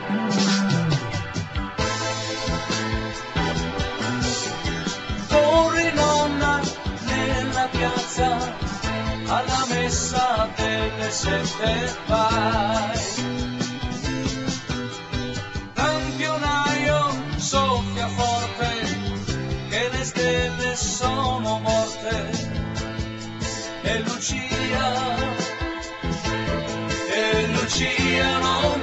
Corri nonna nella piazza, alla messa delle 7 vai. Campionario soffia forte, che le stelle sono morte, e Lucia non